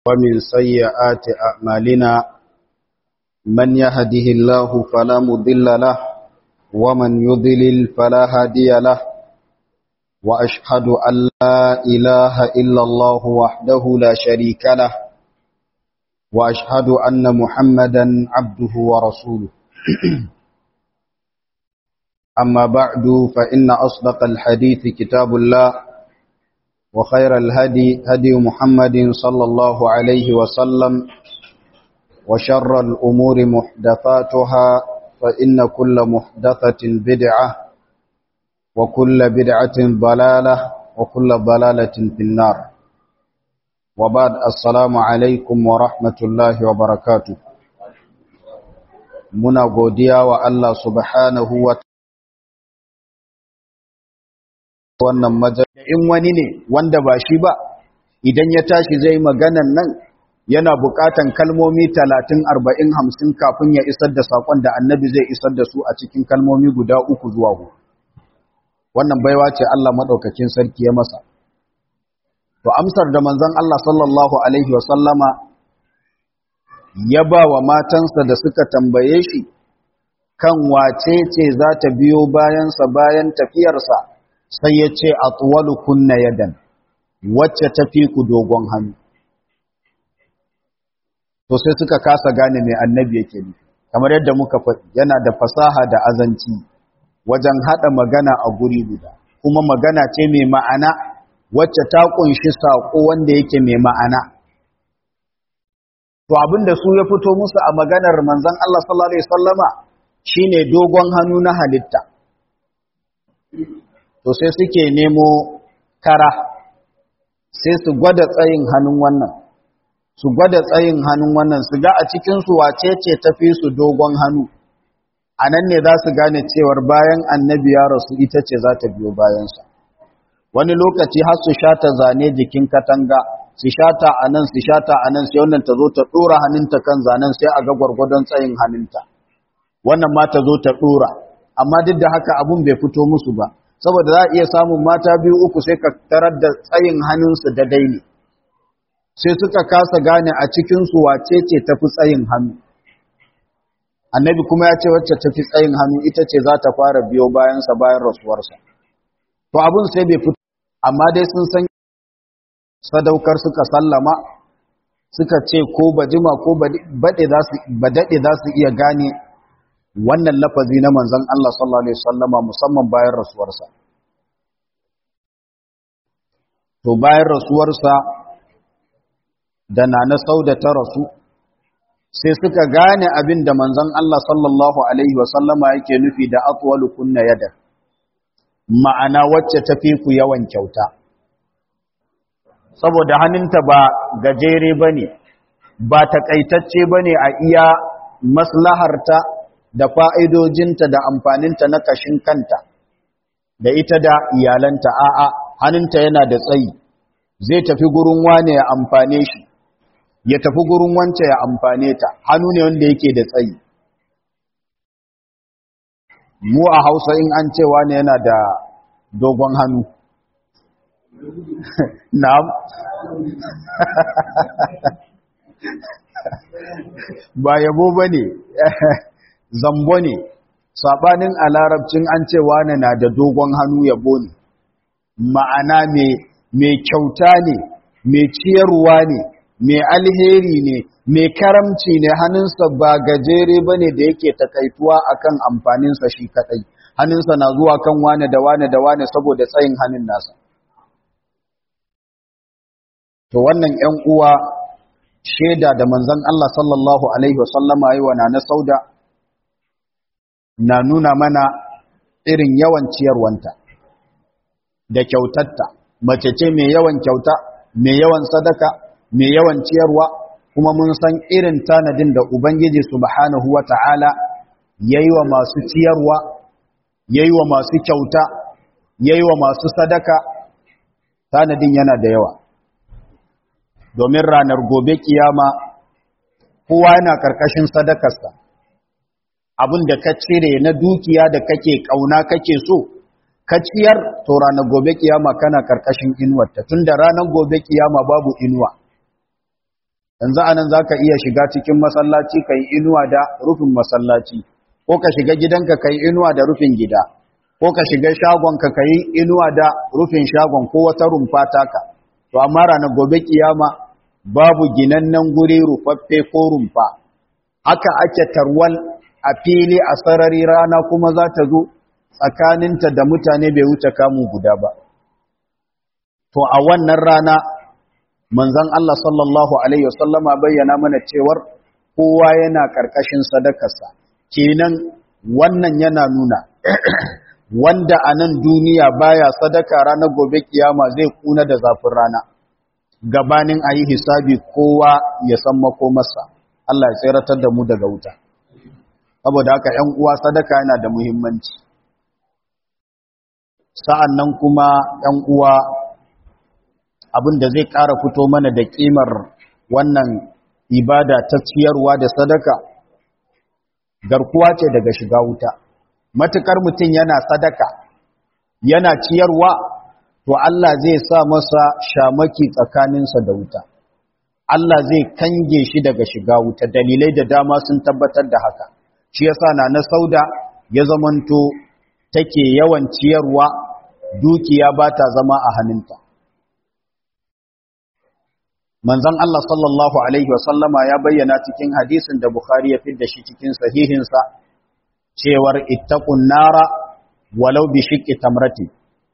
ومن سيئات أعمالنا من يهده الله فلا مضل له ومن يضلل فلا هادي له وأشهد أن لا إله إلا الله وحده لا شريك له وأشهد أن محمدا عبده ورسوله أما بعد فإن أصدق الحديث كتاب الله وخير الهدي هدي محمد صلى الله عليه وسلم وشر الأمور محدثاتها فإن كل محدثة بدعة وكل بدعة ضلالة وكل ضلالة في النار وبعد السلام عليكم ورحمة الله وبركاته muna godiya wa Allah subhanahu wa wannan majalisa in wani ne wanda ba shi ba idan ya tashi zai maganan nan yana bukatan kalmomi 30 40 50 kafin ya isar da sakon da annabi zai isar da su a cikin kalmomi guda 3 zuwa 4 wannan baiwa ce Allah madaukakin sarki ya masa to amsar da manzon Allah sallallahu alaihi wasallama ya ba wa matansa da suka tambaye shi kan wace ce za ta biyo bayansa bayan tafiyarsa sai ya ce atwalu kunna yadan wacce ta fi ku dogon hannu to sai suka kasa gane mai annabi yake nufi kamar yadda muka faɗi yana da fasaha da azanci wajen haɗa magana a guri guda kuma magana ce mai ma'ana wacce ta ƙunshi saƙo wanda yake mai ma'ana to abinda su ya fito musu a maganar manzon Allah sallallahu alaihi wasallama shine dogon hannu na halitta to sai suke nemo kara sai su gwada tsayin hannun wannan su gwada tsayin hannun wannan su ga a cikinsu wace ce tafi su dogon hannu a nan ne za su gane cewar bayan annabi ya rasu ita ce za ta biyo bayansa wani lokaci har su shata zane jikin katanga su shata a nan su shata a nan sai wannan ta zo ta ɗora hannunta kan zanen sai a ga gwargwadon tsayin hannunta wannan ma ta zo ta ɗora amma duk da haka abun bai fito musu ba saboda za a iya samun mata 2-3 sai ka tarar da tsayin hannunsu da daini sai suka kasa gane a cikinsu wace ce tafi tsayin hannu annabi kuma ya ce wacce tafi tsayin hannu ita ce za ta fara biyo bayansa bayan rasuwarsa to abin sai bai fito amma dai sun san sadaukar suka sallama suka ce ko bajima ko daɗe za su iya gane wannan lafazi na manzon Allah sallallahu alaihi wasallama musamman bayan rasuwarsa to bayan rasuwarsa da nana Sauda ta rasu sai suka gane abin da manzon Allah sallallahu alaihi wasallama yake nufi da atwalu kunna yada ma'ana wacce tafi ku yawan kyauta saboda hannunta ba gajere bane ba takaitacce bane a iya maslaharta da fa'idojinta da amfaninta na kashin kanta, da ita da iyalanta, a'a, hannunta yana da tsayi, zai tafi gurin wane ya amfane shi, ya tafi gurin wance ya amfane ta, hannu ne wanda yake da tsayi. Mu a Hausa in an ce wane yana da dogon hannu. Na'am. Ba yabo ba ne. Zambo ne, saɓanin a larabcin an ce wane na da dogon hannu yabo ne, ma'ana mai kyauta ne, mai ciyarwa ne, mai alheri ne, mai karamci ne hannunsa ba gajere ba ne da yake takaituwa akan amfaninsa shi kaɗai, hannunsa na zuwa kan wane da wane da wane saboda tsayin hannun nasa. To wannan ‘yan uwa shaida da manzon Allah sallallahu Alaihi wasallama yi wa na Sauda, na nuna mana irin yawan ciyarwanta da kyautatta mace ce mai yawan kyauta mai yawan sadaka mai yawan ciyarwa kuma mun san irin tanadin da ubangiji subhanahu wata'ala yayi wa masu ciyarwa yayi wa masu kyauta yayi wa masu sadaka tanadin yana da yawa domin ranar gobe kiyama kowa yana karkashin sadakarsa abin da ka cire na dukiya da kake kauna kake so ka ciyar to ranar gobe kiyama kana karkashin inuwarta tunda ranar gobe kiyama babu inuwa yanzu anan zaka iya shiga cikin masallaci kai inuwa da rufin masallaci, ko ka shiga gidanka kai inuwa da rufin gida, ko ka shiga shagonka kai inuwa da rufin shagon ko wata rumfa taka. To amma ranar gobe kiyama babu ginannen guri rufaffe ko rumfa, haka ake tarwal a fili a sarari, rana kuma za ta zo tsakaninta da mutane bai wuce kamu guda ba. To a wannan rana manzon Allah sallallahu alaihi wasallama bayyana mana cewar kowa yana karkashin sadakarsa. Kenan wannan yana nuna wanda a nan duniya baya sadaka ranar gobe kiyama zai kuna da zafin rana. Gabanin a yi hisabi kowa ya san makomarsa. Allah ya tseratar da mu daga wuta. Saboda haka ‘yan uwa sadaka yana da muhimmanci. Sa'an nan kuma ‘yan uwa abin da zai ƙara fito mana da ƙimar wannan ibada ta ciyarwa da sadaka, garkuwa ce daga shiga wuta. Matuƙar mutum yana sadaka, yana ciyarwa, to Allah zai sa masa shamaki tsakaninsa da wuta. Allah zai kange shi daga shiga wuta, dalilai da dama sun tabbatar da haka. Shi yasa na Sauda ya zamanto take yawan ciyarwa, dukiya ba ta zama a hannunta. Manzon Allah sallallahu alaihi wasallama ya bayyana cikin hadisin da Bukhari ya fidda shi cikin sahihinsa cewar ittaqun nara walau bi shiqqi tamrati.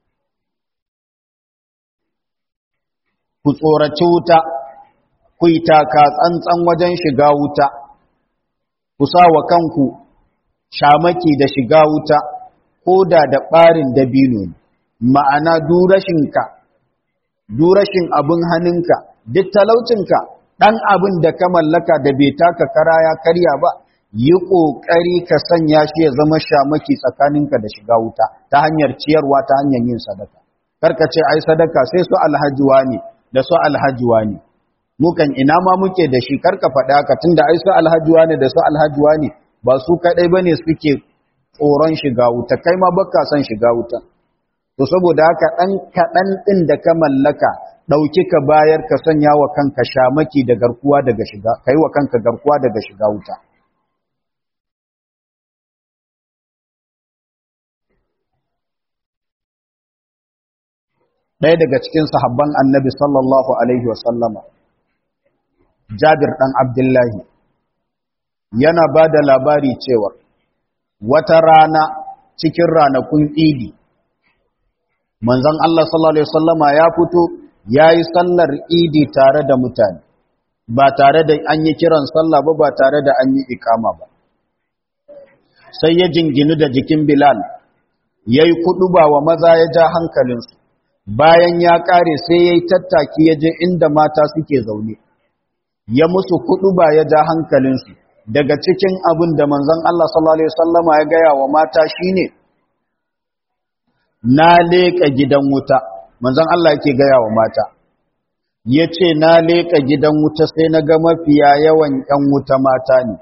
Ku tsoraci wuta, ku yi taka tsantsan wajen shiga wuta, ku sa wa kanku shamaki da shiga wuta ko da ɓarin dabino, ma'ana durashin abin hannunka, duk talaucinka, ɗan abin da ka mallaka da bai taka kara ya karya ba, yi ƙoƙari ka sanya shi ya zama shamaki tsakaninka da shiga wuta ta hanyar ciyarwa, ta hanyar yin sadaka. Karka ce ai sadaka sai su alhajiwa ne da su alhajiwa ne. Mukan ina ma muke da shi, karka faɗa haka tunda ai su alhajiwa ne da su alhajiwa ne, ba su kaɗai bane suke tsoron shiga wuta, kai ma baka son shiga wuta. To saboda haka ɗan kaɗan ɗin da ka mallaka ɗauki ka bayar, ka sanya wa kanka shamaki da garkuwa daga shiga, ka yi wa kanka garkuwa daga shiga wuta. Ɗaya daga cikin sahabban annabi sallallahu alaihi wasallama, Jabir ɗan Abdullahi, yana ba da labari cewa wata rana cikin ranakun idi, manzon Allah sallallahu alaihi wasallama ya fito ya yi sallar idi tare da mutane, ba tare da an yi kiran sallah ba, ba tare da an yi ikama ba. Sai ya jinginu da jikin Bilal, ya yi kuɗuba wa maza, ya ja hankalinsu. Bayan ya ƙare sai ya yi tattaki ya je inda mata suke zaune, ya musu kuɗuba, ya ja hankalinsu. Daga cikin abin da manzon Allah sallallahu alaihi wasallama ya gaya wa mata shine, na leƙa gidan wuta. Manzon Allah yake gaya wa mata, ya ce na leƙa gidan wuta sai na ga mafiya yawan ‘yan wuta mata ne,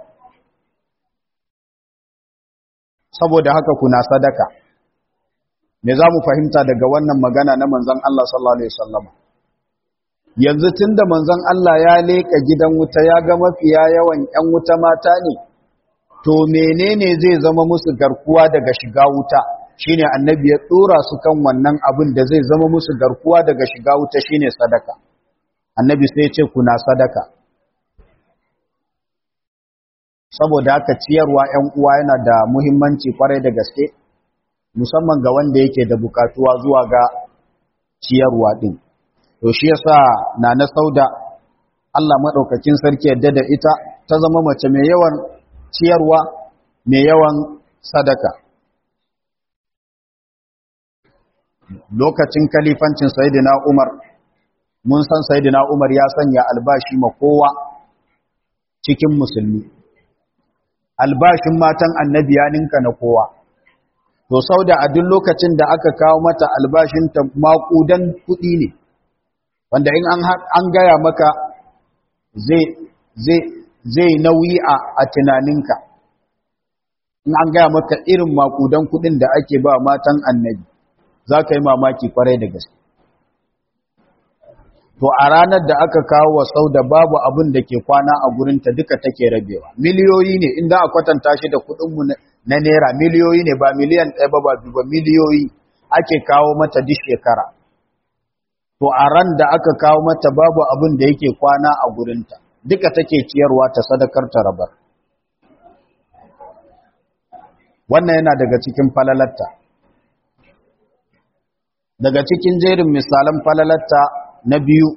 saboda haka kuna sadaka. Me za mu fahimta daga wannan magana na manzon Allah sallallahu alaihi wasallam? Yanzu tunda manzon Allah ya leƙa gidan wuta ya ga mafiya yawan ‘yan wuta mata ne, to menene zai zama musu garkuwa daga shiga wuta? Shine annabi ya tsora su kan wannan abin da zai zama musu garkuwa daga shiga wuta, shine sadaka. Annabi sai ya ce kuna sadaka. Saboda haka ciyarwa ‘yan uwa yana da muhimmanci kwarai da gaske, musamman ga wanda yake da bukatuwa zuwa ga ciyarwa din. To shi yasa Nana Sauda, Allah madaukakin sarki yadda da ita, ta zama mace mai yawan ciyarwa, mai yawan sadaka. Lokacin kalifancin Sayyidina Umar, mun san Sayyidina Umar ya sanya albashi ma kowa cikin musulmi. Albashin matan annabi ya ninka na kowa. To Sauda a duk lokacin da aka kawo mata albashinta maƙudan kuɗi ne, wanda in an gaya maka zai nauyi a tunaninka. In an gaya maka irin maƙudan kuɗin da ake ba matan annabi, za ka yi mamaki kwarai da gaske. to a ranar da aka kawo wa Sauda babu abin da ke kwana a gurinta duka take rabewa. Miliyoyi ne in za a kwatanta shi da kuɗinmu na naira, miliyoyi ne ba miliyan ɗaya ba ba miliyoyi ake kawo mata duk shekara. To a ran da aka kawo mata babu abin da yake kwana a gurinta duka take ciyarwa ta sadakar ta rabar. Wannan yana daga cikin falalatta. Daga cikin jerin misalan falalatta na biyu,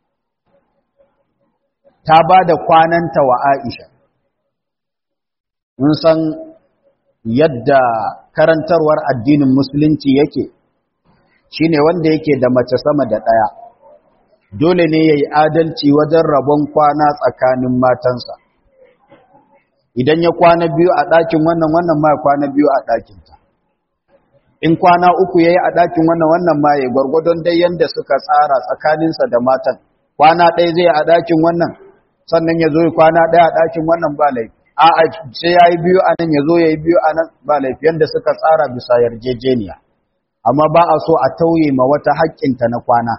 ta ba da kwananta wa Aisha. Mun san yadda karantarwar addinin musulunci yake, shine wanda yake da mace sama da ɗaya, dole ne ya yi adalci wajen rabon kwana tsakanin matansa. Idan ya kwana biyu a ɗakin wannan, wannan ma ya kwana biyu a ɗakinta. In kwana uku ya yi a ɗakin wannan, wannan ma ya gwargwadon dai yadda suka tsara tsakaninsa da matan. Kwana ɗaya zai a ɗakin wannan, sannan ya zo ya kwana ɗaya a ɗakin wannan ba laifi. A'a sai ya yi biyu a nan ya zo ya yi biyu a nan ba laifi, yadda suka tsara bisa yarjejeniya. Amma ba a so a tauye ma wata haƙƙinta na kwana.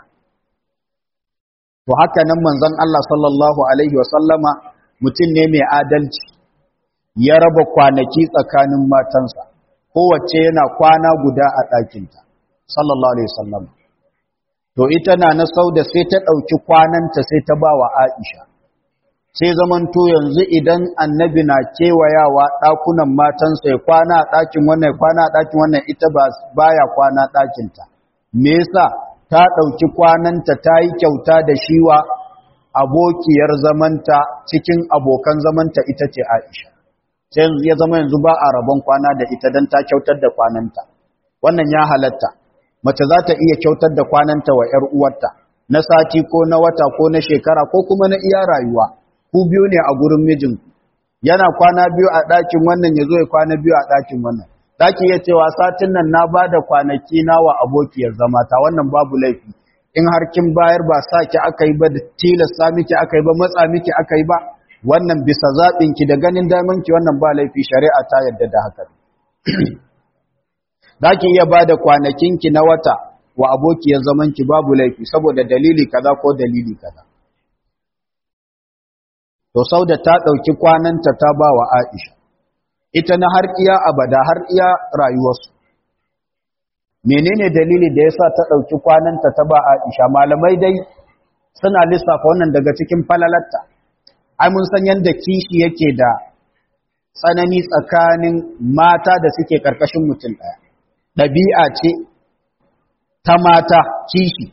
To haka nan manzon Allah sallallahu alaihi wa sallama mutum ne mai adalci, ya raba kwanaki tsakanin matansa, kowace yana kwana guda a ɗakinta, sallallahu alaihi wasallam. To ita na Sauda sai ta ɗauki kwananta sai ta ba wa Aisha. Sai zamanto yanzu idan annabi na kewayawa ɗakunan matansa ya kwana a ɗakin wannan ya kwana a ɗakin wannan, ita baya kwana ɗakinta. Me yasa? Ta ɗauki kwananta ta yi kyauta da shiwa abokiyar zamanta cikin abokan zamanta ita ce Aisha. Sai ya zama yanzu ba a rabon kwana da ita don ta kyautar da kwananta. Wannan ya halatta. Mace za ta iya kyautar da kwananta wa ‘yar uwarta na sati ko na wata ko na shekara ko kuma na iya rayuwa. Ku biyu ne a gurin mijinku. Yana kwana biyu a ɗakin wannan ya zo ya kwana biyu a ɗakin wannan. Zaki iya cewa satin nan na ba da kwanaki na wa abokiyar zamata, wannan babu laifi. In har kin bayar ba sa ki aka yi ba, da tilasta miki aka yi ba, matsa miki aka yi ba, wannan bisa zaɓinki da ganin damanki wannan ba laifi, shari'a ta yadda da haka. Za ki iya ba da kwanakinki na wata wa abokiyar zamanki babu laifi saboda dalili kaza ko dalili kaza. To Sauda ta ɗauki kwananta ta ba wa Aisha, ita na har iya abada har iya rayuwarsu. Menene dalili da yasa ta ɗauki kwananta ta ba Aisha? Malamai dai suna lissafa wannan daga cikin falalatta. Ai mun san yadda kishi yake da tsanani tsakanin mata da suke ƙarƙashin mutum ɗaya. Ɗabi'a ce ta mata kishi.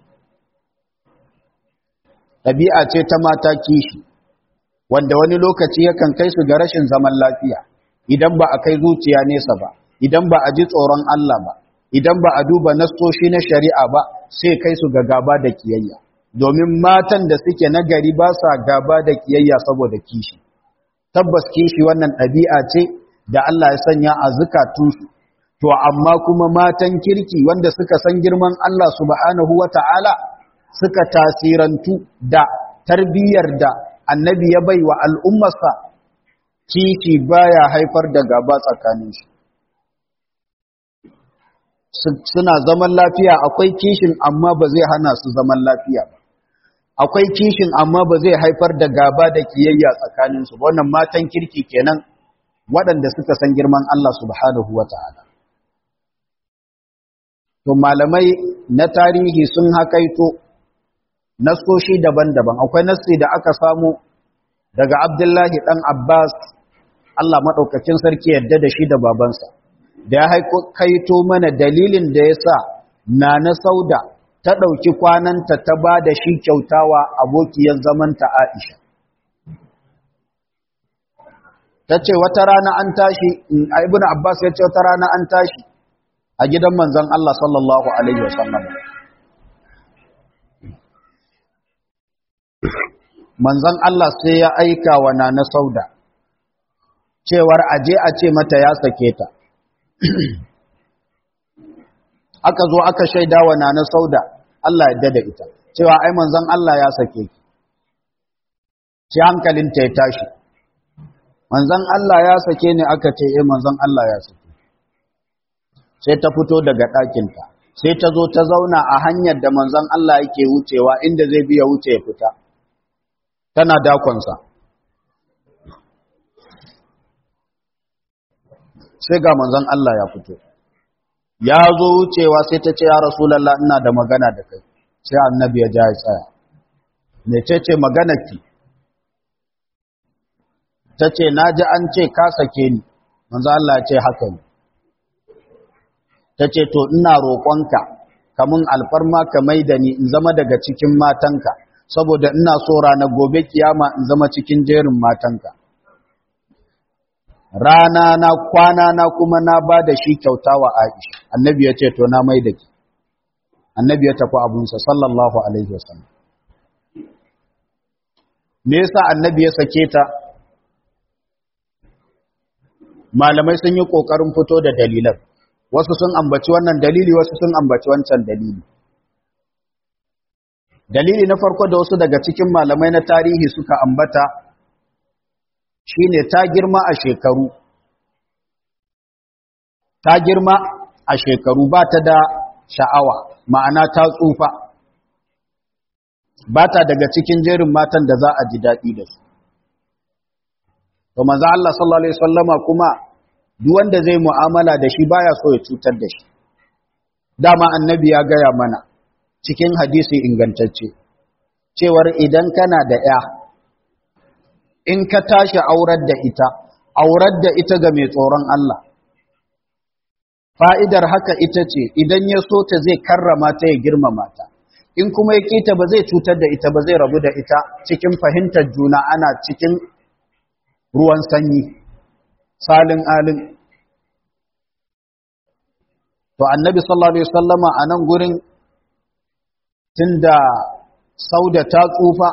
Ɗabi'a ce ta mata kishi, wanda wani lokaci yakan kai su ga rashin zaman lafiya, idan ba a kai zuciya nesa ba, idan ba a ji tsoron Allah ba, idan ba a duba nassoshi na shari'a ba, sai kai su ga gaba da kiyayya. Domin matan da suke nagari ba sa gaba da kiyayya saboda kishi. Tabbas kishi wannan ɗabi'a ce da Allah ya sanya a zukatunsu. To amma kuma matan kirki wanda suka san girman Allah subhanahu wata'ala suka tasirantu da tarbiyyar da annabi ya bai wa al'ummarsa, kishi baya haifar da gaba tsakaninsu. Suna zaman lafiya, akwai kishin amma ba zai hana su zaman lafiya ba. Akwai kishin amma ba zai haifar da gaba da kiyayya tsakaninsu. Wannan matan kirki kenan waɗanda suka san girman Allah subhanahu wata'ala. To malamai na tarihi sun hakaito nassoshi daban-daban. Akwai nassi da aka samu daga Abdullahi ɗan Abbas, Allah maɗaukakin sarki yadda da shi da babansa, da ya haikaito mana dalilin da ya sa Nana Sauda ta ɗauki kwananta ta ba da shi kyautawa abokiyar zamanta Aisha. Ta ce wata rana an tashi, Ibn Abbas ya ce wata rana an tashi a gidan manzon Allah sallallahu Alaihi wasallam. Manzon Allah sai ya aika wa Nana Sauda cewar aje a ce mata ya sake ta. Aka zo aka shaida wa Nana Sauda, Allah ya da ita, cewa ai manzon Allah ya sake ki. Sai hankalinta ya tashi. Manzon Allah ya sake ni, aka ce manzon Allah ya sake. Sai ta fito daga ɗakinta, sai ta zo ta zauna a hanyar da manzon Allah yake wucewa inda zai biya wuce ya fita tana dakonsa sai ga manzon Allah ya fito ya zo wucewa sai ta ce ya Rasulullah ina da magana da kai sai annabi ya ja ya tsaya mecece maganarki tace naji an ce ka sake ni manzon Allah ya ce haka ne tace to ina roƙonka kamun alfarma ka maida ni in zama daga cikin matanka saboda ina so ranar gobe kiyama in zama cikin jerin matanka rana na kwana na kuma na ba da shi kyauta wa Aisha annabi ya ce to na mai da ki annabi ya tafi abunsa sallallahu alaihi wasallam me yasa annabi ya sake ta malamai sun yi kokarin fito da dalilan wasu sun ambaci wannan dalili wasu sun ambaci wancan dalili dalili na farko da wasu daga cikin malamai na tarihi suka ambata shine ta girma a shekaru ba ta da sha'awa ma'ana ta tsufa ba ta daga cikin jerin matan da za a ji daɗi da su to manzo Allah sallallahu alaihi wasallama kuma duk wanda zai mu'amala da shi baya so ya cutar da shi dama annabi ya gaya mana cikin hadisi ingantacce cewar idan kana da ya in ka tashi aurar da ita ga mai tsoron Allah fa'idar haka ita ce idan ya so ta zai karrama ta ya girmama ta in kuma ya kita ba zai cutar da ita ba zai rabu da ita cikin fahimtar juna ana cikin ruwan sanyi salin alin to annabi sallallahu alaihi wasallama a nan gurin tunda sauda ta tsufa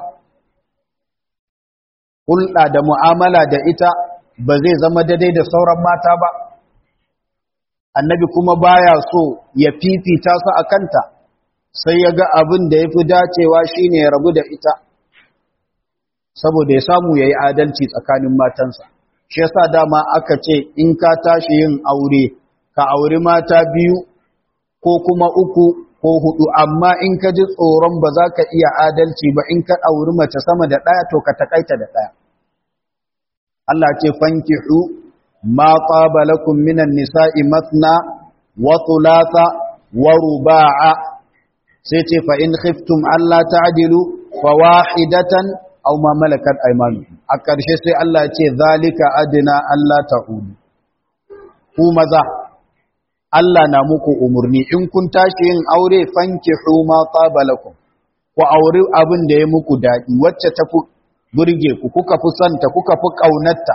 hulɗa da mu'amala da ita ba zai zama daidai da sauran mata ba annabi kuma baya so ya fifita su a kanta sai ya ga abin da ya fi dacewa shine ya rabu da ita saboda ya samu ya yi adalci tsakanin matansa shi yasa dama aka ce in ka tashi yin aure ka auri mata biyu ko kuma uku ko hudu amma in ka ji tsoron ba za ka iya adalci ba in ka auri mace sama da ɗaya to ka takaita da ɗaya Allah ce fankihu ma qaba lakum minan nisa'i mathna wa thulatha wa ruba'a sai ce fa in khiftum alla ta'dilu fawahidatan aw ma malakat aymanukum a ƙarshe sai Allah ya ce zalika adna alla ta'ulu ku maza Allah na muku umurni in kun tashi yin aure fankihu ma qaba lakum ku aure abin da ya muku dadi wacce tafi burge ku kuka fi santa kuka fi kaunarta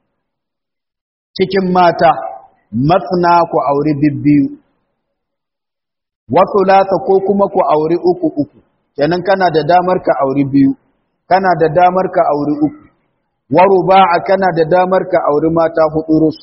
cikin mata masna ku aure bibbiyu wa thulatha ko kuma ku aure uku kenan kana da damar ka aure biyu kana da damar ka aure uku wa ruba'a kana da damar ka aure mata hudu rus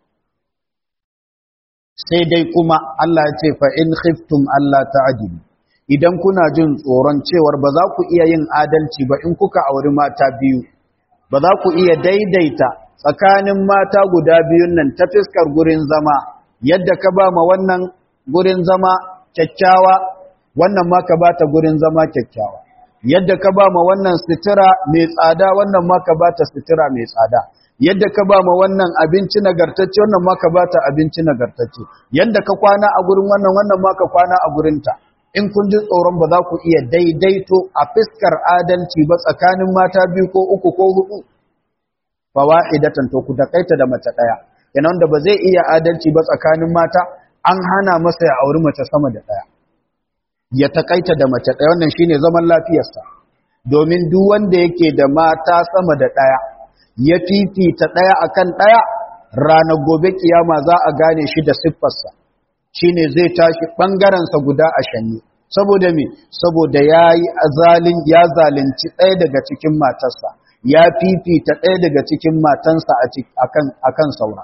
sai dai kuma Allah ya ce fa in khiftum alla ta'dilu idan kuna jin tsoron cewar ba za ku iya yin adalci ba in kuka auri mata biyu ba za ku iya daidaita tsakanin mata guda biyun nan ta fiskar gurin zama yadda ka ba ma wannan gurin zama kyakkyawa wannan ma ka ba ta gurin zama kyakkyawa yadda ka ba ma wannan sutura mai tsada wannan ma ka ba ta sutura mai tsada yadda ka ba ma wannan abinci nagartacce wannan ma ka ba ta abinci nagartacce yadda ka kwana a gurin wannan wannan ma ka kwana a gurinta in kun ji tsoron ba za ku iya daidaito a fiskar adalci ba tsakanin mata biyu ko uku ko hudu fawahidatan to ku takaita da mace daya yana wanda ba zai iya adalci ba tsakanin mata an hana masa ya auri mace sama da daya ya takaita da mace daya wannan shine zaman lafiyarsa domin duk wanda yake da mata sama da daya ya fifita daya akan daya ranar gobe kiyama za a gane shi da siffarsa shine zai tashi ɓangarensa guda a shanye saboda me saboda ya zalunci ɗaya daga cikin matarsa ya fifita ɗaya daga cikin matansa akan saura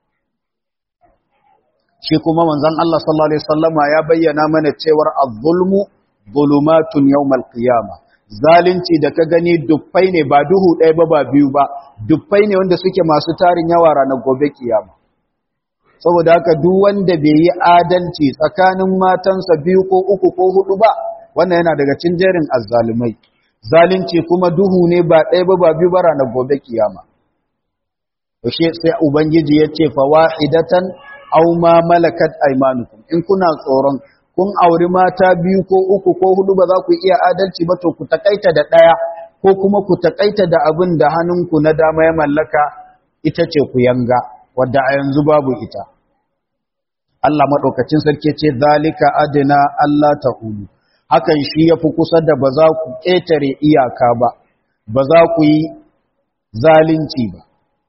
shi kuma manzon Allah sallallahu alaihi wasallama ya bayyana mana cewar az-zulmu zulumatun yawmal qiyamah zalunci da ka gani dufai ne ba duhu ɗaya ba biyu ba dufai ne wanda suke masu tarin yawa ranar gobe kiyama saboda haka duk wanda bai yi adalci tsakanin matansa 2 ko 3 ko 4 ba wannan yana daga cikin jerin azzalumai. Zalunci kuma duhu ne ba ɗaya ba biyu ba ranar gobe kiyama. Shi sai ubangiji ya ce fawahidatan aw ma malakat aymanukum, in kuna tsoron kun auri mata 2 ko 3 ko 4 ba za ku iya adalci ba, to ku takaita da ɗaya ko kuma ku takaita da abin da hannunku na dama ya mallaka, ita ce ku yanga wadda a yanzu babu ita. Allah maɗaukacin sarki ce zalika adina Allah ta'ulu, hakan shi yafi kusa da ba za ku ƙetare iyaka ba, ba za ku yi zalunci ba.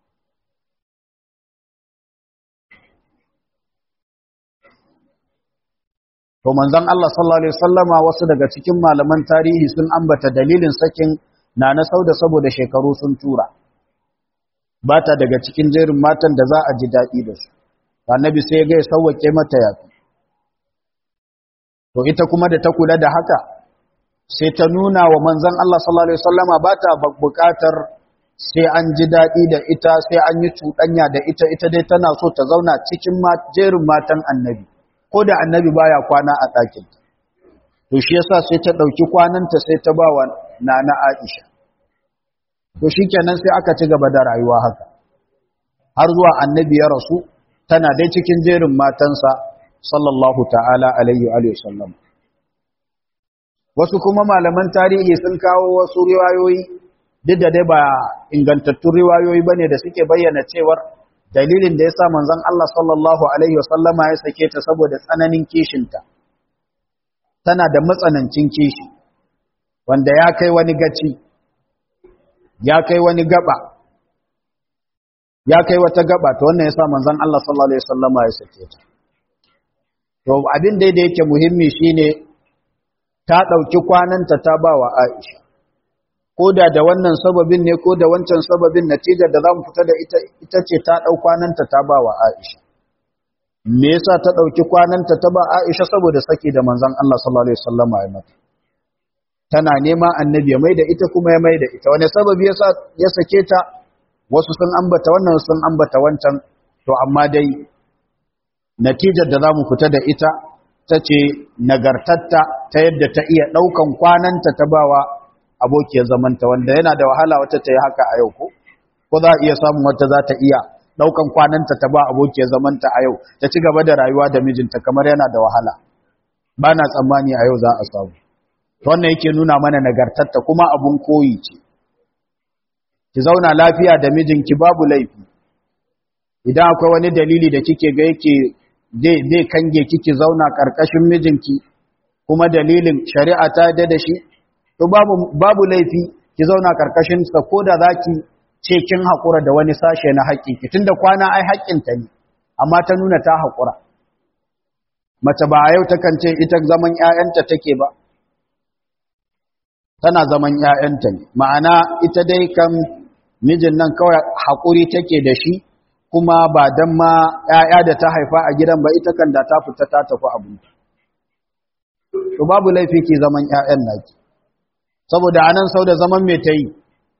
To manzon Allah sallallahu alaihi wasallama, wasu daga cikin malaman tarihi sun ambata dalilin sakin Nana Sauda saboda shekaru sun tura, ba ta daga cikin jerin matan da za a ji daɗi da su. Annabi sai ya sauwake mata yafi. To ita kuma da ta kula da haka sai ta nuna wa manzon Allah sallallahu alaihi wasallama ba ta buƙatar sai an ji daɗi da ita, sai an yi cuɗanya da ita, ita dai tana so ta zauna cikin jerin matan Annabi, ko da Annabi baya kwana a ɗakin. To shi yasa sai ta ɗauki kwananta sai ta ba wa Nana Aisha. To shikenan sai aka ci gaba da rayuwa haka har zuwa Annabi ya rasu, tana dai cikin jerin matansa sallallahu ta'ala alaihi wa sallam. Wasu kuma malaman tarihi sun kawo wasu riwayoyi, duk da dai ba ingantattun riwayoyi bane, da suke bayyana cewar dalilin da yasa manzon Allah sallallahu alaihi wa sallama ya sake ta saboda tsananin kishinta. Tana da matsanancin kishi wanda ya kai wani gaci, ya kai wani gaba, ya kai wata gaba, to wannan yasa manzon Allah sallallahu alaihi wasallama ya sake ta. To abin da yake muhimmi shine ta dauki kwananta ta bawa Aisha, koda da wannan sababin ne ko da wancan sababin, natijar da zamu fita da ita ce ta dau kwananta ta bawa Aisha. Me yasa ta dauki kwananta ta ba Aisha? Saboda saki da manzon Allah sallallahu alaihi wasallama ya mata. Tana nema Annabi ya maida ita, kuma ya maida ita. Wani sababi yasa ya sake ta? Wasu sun ambata wannan, sun ambata wancan, to amma dai natijar da zamu fita da ita tace nagartatta ta yadda ta iya daukan kwananta ta bawa abokiyar zamanta, wanda yana da wahala wata ta yi haka a yau. Ko za a iya samun wata za ta iya daukan kwananta ta ba abokiyar zamanta a yau ta ci gaba da rayuwa da mijinta, kamar yana da wahala. Ba na tsammani a yau za a samu. Wannan yake nuna mana nagartatta, kuma abun koyi ce. Ki zauna lafiya da mijinki babu laifi. Idan akwai wani dalili da kike ga yake zai kange kiki zauna karkashin mijinki, kuma dalilin shari'a ta yarda da shi, to babu laifi ki zauna karkashin sa, ko da zaki ce kin hakura da wani sashe na haƙƙinki, tunda kwana ai haƙƙinta ne, amma ta nuna ta hakura. Mace ba a yau takan ce ita zaman ƴaƴanta take ba, tana zaman ƴaƴanta ne, ma'ana ita dai kan mijin nan kawai haƙuri take da shi, kuma ba dan ma ƴaƴa da ta haifa a gidan ba, ita kan da ta fita ta tafi abinta. To babu laifi ki zaman ƴaƴan naki, saboda anan Sauda zaman me ta yi?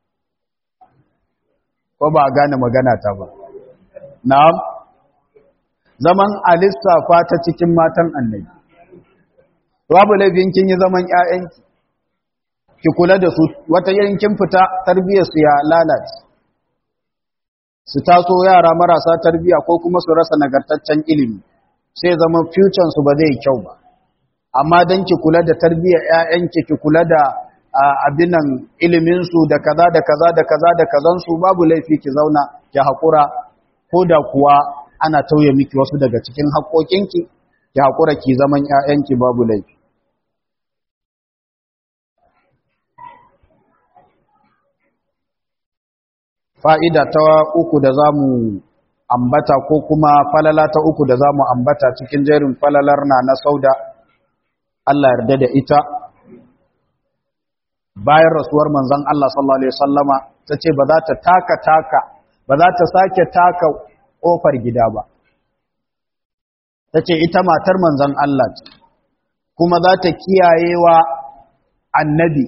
Ko ba a gane magana ta ba? Na'am, zaman alissafa ta cikin matan Annabi. Babu laifin kin yi zaman ƴaƴanki, ki kula da su, wata yin kin fita tarbiyyar su ya lalace, su taso yara marasa tarbiyya ko kuma su rasa nagartaccen ilimi, sai zama future su ba zai kyau ba. Amma dan ki kula da tarbiyyar ƴaƴanki, ki kula da abinan ilimin su da kaza da kaza da kaza da kazan su, babu laifi ki zauna ki hakura, ko da kuwa ana tauye miki wasu daga cikin haƙoƙinki, ki hakura ki zaman ƴaƴanki, babu laifi. Fa'ida ta uku da za mu ambata, ko kuma falala ta uku da za mu ambata cikin jerin falalar na Sauda, Allah yarda da ita, bayan rasuwar manzon Allah sallallahu Alaihi wasallama, ta ce ba za ta ba za ta sake taka ƙofar gida ba. Ta ce ita matar manzon Allah ce, kuma za ta kiyayewa Annabi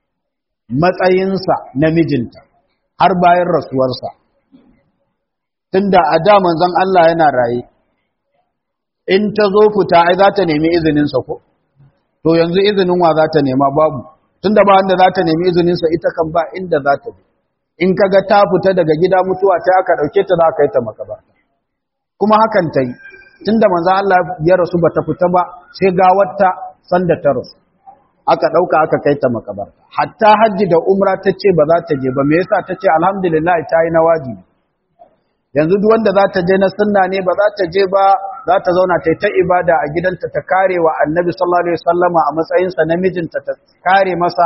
matsayinsa na mijinta har bayan rasuwarsa. tunda a da manzon Allah yana raye in ta zo fita ai za ta nemi izinin sa ko to yanzu izinin wa za ta nema babu tunda ba wanda za ta nemi izinin sa ita kan ba inda za ta bi in kaga ta fita daga gida mutuwa ta aka dauke ta za ka yi ta makabarta kuma hakan ta yi tunda manzon Allah ya rasu ba ta fita ba sai gawarta sanda ta rasu aka ɗauka aka kai ta makabarta hatta hajji da umra ta ce ba za ta je ba me yasa ta ce alhamdulillah ta yi na wajibi yanzu duk wanda za ta je na sunna ne ba za ta je ba za ta zauna ta yi ta ibada a gidanta ta kare wa annabi sallallahu alaihi wasallama a matsayinsa na mijinta ta kare masa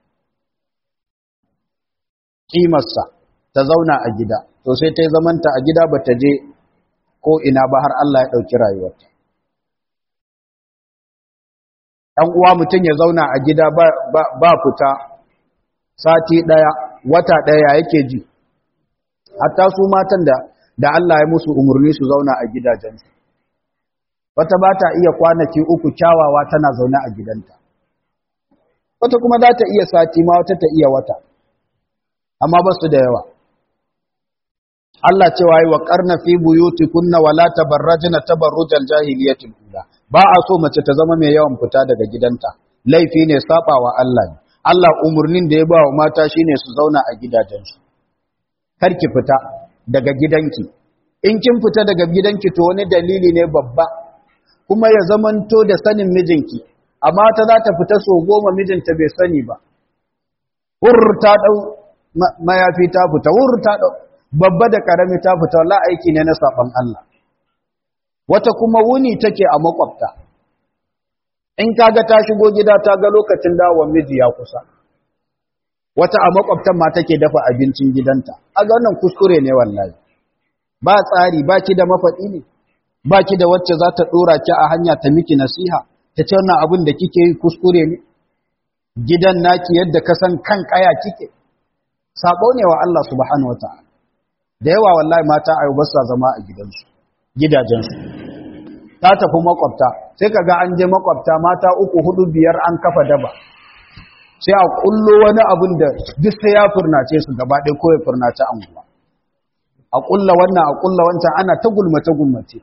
kimarsa ta zauna a gida to sai ta yi zamanta a gida ba ta je ko ina ba har Allah ya ɗauki rayuwarta ɗan uwa mutum ya zauna a gida ba fita sati ɗaya wata ɗaya yake ji hatta su matan da Allah ya musu umarni su zauna a gidajensu wata ba ta iya kwanaki 3 kyawawa tana zaune a gidanta wata kuma za ta iya sati ma wata ta iya wata amma ba su da yawa Allah cewa yi wa ƙarna fi buyutikunna wala tabarrajna tabarrujal jahiliyatil ula ba a so mace ta zama mai yawan fita daga gidanta laifi ne sabawa Allah ne Allah umurnin da ya ba wa mata shine su zauna a gidajensu kar ki fita daga gidanki in kin fita daga gidanki to wani dalili ne babba kuma ya zamanto da sanin mijinki amma ta za ta fita so 10 mijinta bai sani ba ta dau mayafi ta fita ta dau babba da karami ta fita wallahi aiki ne na saban Allah wata kuma wuni take a makwabta in kaga ta shigo gida ta ga lokacin dawowar miji ya kusa wata a makwabtan ma take dafa abincin gidanta a ga wannan kuskure ne wallahi ba tsari ba ki da mafaɗi ne ba ki da wacce za ta ɗora ki a hanya ta miki nasiha ta ce wannan abin da kike yi kuskure ne gidan naki yadda ka san kan kaya kike sabo ne wa Allah subhanahu wataala da yawa wallahi mata ayu ba sa zama a gidajensu ta tafi makwabta sai kaga an je makwabta mata 3 4 5 an kafa daba sai a kullo wani abin da duk sai ya furnace su gaba ɗaya ko ya furnace anguwa a kulla wannan a kulla wancan ana ta gulmace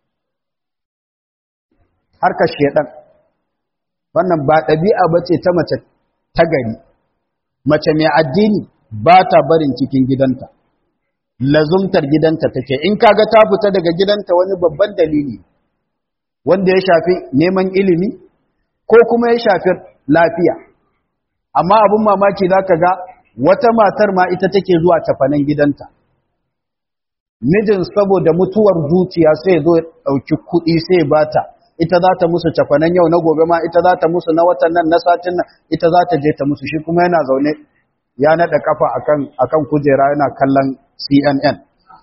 harkar shedan wannan ba ɗabi'a bace ta mace ta gari mace mai addini ba ta barin cikin gidanta lazumtar gidanta take in kaga ta fita daga gidanta wani babban dalili wanda ya shafi neman ilimi ko kuma ya shafi lafiya amma abin mamaki zaka ga wata matar ma ita take zuwa tafanan gidanta mijin saboda mutuwar zuciya sai zo dauki kuɗi sai bata ita za ta musu tafanan yau na gobe ma ita za ta musu na watan nan na satin nan ita za ta je ta musu shi kuma yana zaune ya nada kafa akan kujera yana kallon CNN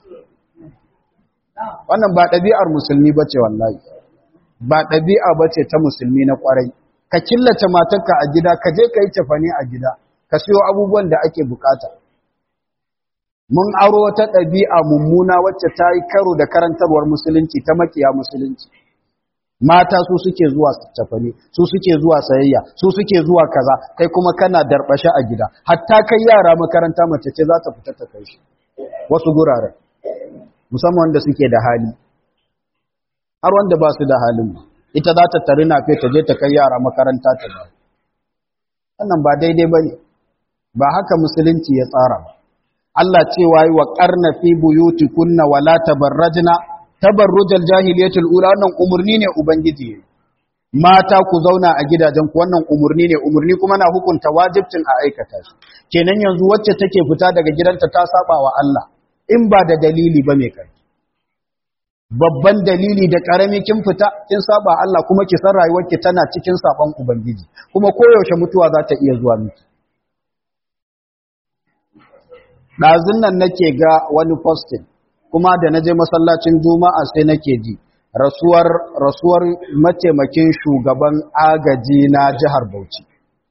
wannan ba ɗabi'ar musulmi bace wallahi ba ɗabi'a bace ta musulmi na kwarai ka killace matarka a gida ka je ka yi tafani a gida ka siyo abubuwan da ake bukata mun aro wata ɗabi'a mummuna wacce ta yi karo da karantarwar musulunci ta makiya musulunci mata su suke zuwa tafani su suke zuwa sayayya su suke zuwa kaza kai kuma kana darbashe a gida hatta kai yara makaranta mace ce za ta fita ta kai shi wasu guraren musamman wanda suke da hali har wanda ba su da halin ba ita za ta tari nafe ta je ta kai yara makaranta ta ba wannan ba daidai ba ne ba haka musulunci ya tsara ba Allah cewa yi wa ƙarna fi buyutikunna wala tabarrajna tabarrujal jahiliyatul ula wannan umurni ne ubangiji mata ku zauna a gidajen ku wannan umurni ne umurni kuma na hukunta wajibcin a aikata shi kenan yanzu wacce take fita daga gidanta ta saba wa Allah in ba da dalili ba mai kai babban dalili da karami kin fita kin saba Allah kuma ki san rayuwarki tana cikin saban ubangiji kuma koyaushe mutuwa za ta iya zuwa miki ɗazun nan nake ga wani posting kuma da naje masallacin juma'a sai nake ji rasuwar mataimakin shugaban agaji na jihar Bauchi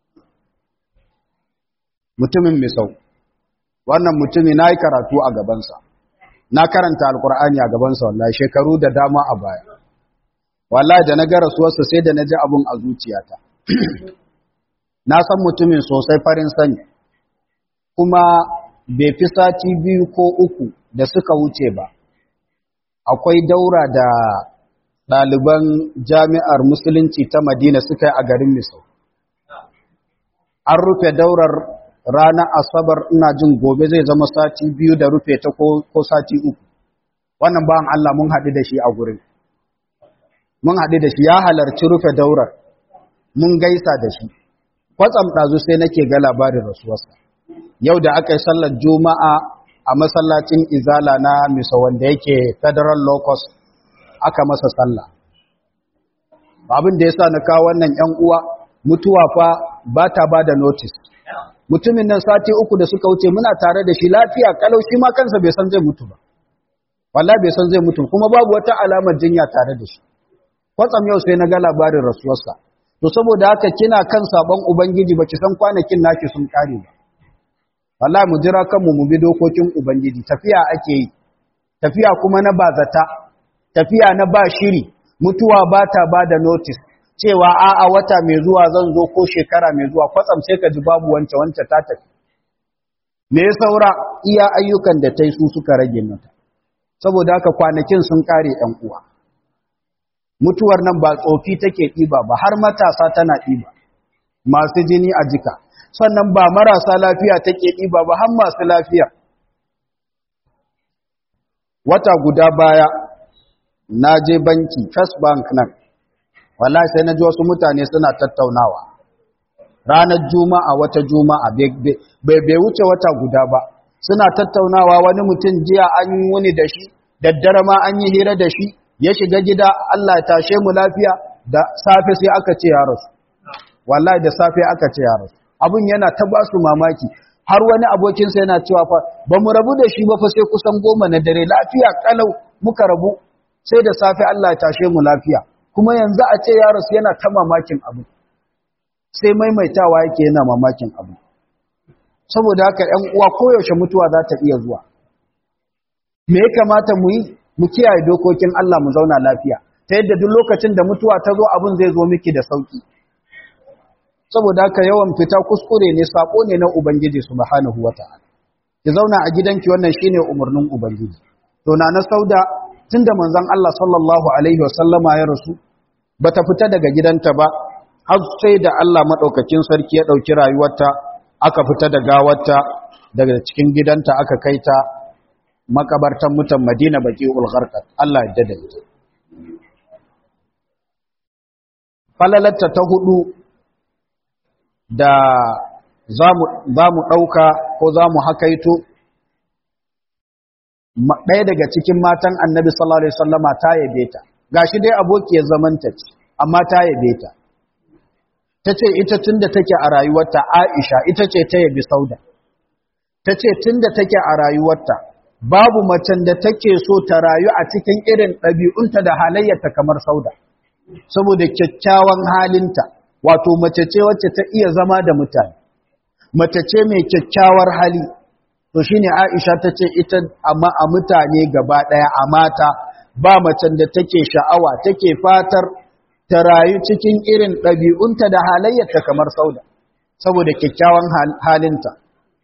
mutumin Misau wannan mutumi nayi karatu a gabansa na karanta alkur'ani a gabansa wallahi shekaru da dama a baya wallahi da na ga rasuwarsa sai da naji abun a zuciyata na san mutumin sosai farin sani kuma bai fi sati 2 ko 3 da suka wuce ba akwai daura da ɗaliban jami'ar musulunci ta Madina suka yi a garin Misau. An rufe daurar ranar Asabar, ina jin gobe zai zama sati 2 da rufe ta ko sati 3. Wannan bayan Allah mun haɗu da shi a gurin. Mun haɗu da shi ya halarci rufe daurar, mun gaisa da shi. Kwatsam ɗazu sai nake ga labarin rasuwarsa. Yau da aka yi sallar Juma'a a masallacin Izala na Misau wanda yake Federal Locus aka masa sallah. Abin da ya sa na kawo wannan ‘yan uwa, mutuwa fa ba ta ba da notice. Mutumin nan sati 3 da suka wuce muna tare da shi lafiya kalau, shi ma kansa bai san zai mutu ba. Wallahi bai san zai mutu, kuma babu wata alamar jinya tare da shi. Kwatsam yau sai na ga labarin rasuwarsa. To saboda haka kina kan sabon Ubangiji baki san kwanakin naki sun kare ba. Wallahi mu jira kanmu mu bi dokokin Ubangiji, tafiya ake yi. Tafiya kuma na bazata, tafiya na ba shiri, mutuwa ba ta ba da notice. Cewa a'a wata mai zuwa zan zo ko shekara mai zuwa, kwatsam sai ka ji babu wance ta tafi. Me ya saura iya ayyukan da ta yi su suka rage mata. Saboda haka kwanakin sun kare ‘yan uwa. Mutuwar nan ba tsofi take ɗiba ba, har matasa tana ɗiba, masu jini a jika. Sannan ba marasa lafiya take ɗiba ba, har masu lafiya. Wata guda baya, na je banki, First Bank nan, wallahi sai na ji wasu mutane suna tattaunawa. Ranar Juma'a, wata Juma'a, bai wuce wata guda ba. Suna tattaunawa, wani mutum jiya an yi wuni da shi, daddare ma an yi hira da shi, ya shiga gida, Allah ya tashe mu lafiya, da safe sai aka ce ya rasu. Wallahi da safe aka ce ya rasu. Abun yana ta ba su mamaki. Har wani abokinsa yana cewa fa, ba mu rabu da shi ba fa sai kusan 10 na dare, lafiya kalau muka rabu, sai da safe Allah ya tashe mu lafiya. Kuma yanzu a ce ya rasu yana ta mamakin abu. Sai maimaitawa yake yana mamakin abu. Saboda haka ‘yan uwa koyaushe mutuwa za ta iya zuwa. Me ya kamata mu yi? Mu kiyaye dokokin Allah mu zauna lafiya, ta yadda duk lokacin da mutuwa ta zo abin zai zo miki da sauki. Saboda haka yawan fita kuskure ne, sako ne na Ubangiji subhanahu wata'ala. Ki zauna a gidanki, wannan shine umarnin Ubangiji. To na Sauda tunda manzon Allah sallallahu alaihi wasallama ya rasu, bata fita daga gidanta ba har sai da Allah madaukakin sarki ya dauki rayuwarta, aka fita da gawarta daga cikin gidanta aka kai ta makabartan mutan Madina Baqiul Gharqad. Allah ya dade ita. Falalatta ta hudu da zamu dauka ko zamu hakaito, ɗaya daga cikin matan Annabi sallallahu alaihi wasallama ta yabe ta. Gashi dai abokiyar zamanta ce, amma ta yabe ta. Tace ita tunda take a rayuwarta, Aisha ita ce ta yabi Sauda. Tace tunda take a rayuwarta babu macen da take so ta rayu a cikin irin ɗabi'unta da halayyarta kamar Sauda, saboda kyakkyawan halinta. Wato mace ce wacce ta iya zama da mutane, mace ce mai kyakkyawar hali. To shine Aisha tace ita amma a mutane gaba ɗaya, a mata ba macen da take sha'awa take fatar ta rayu cikin irin ɗabi'unta da halayyarta kamar Sauda, saboda kyakkyawan halinta.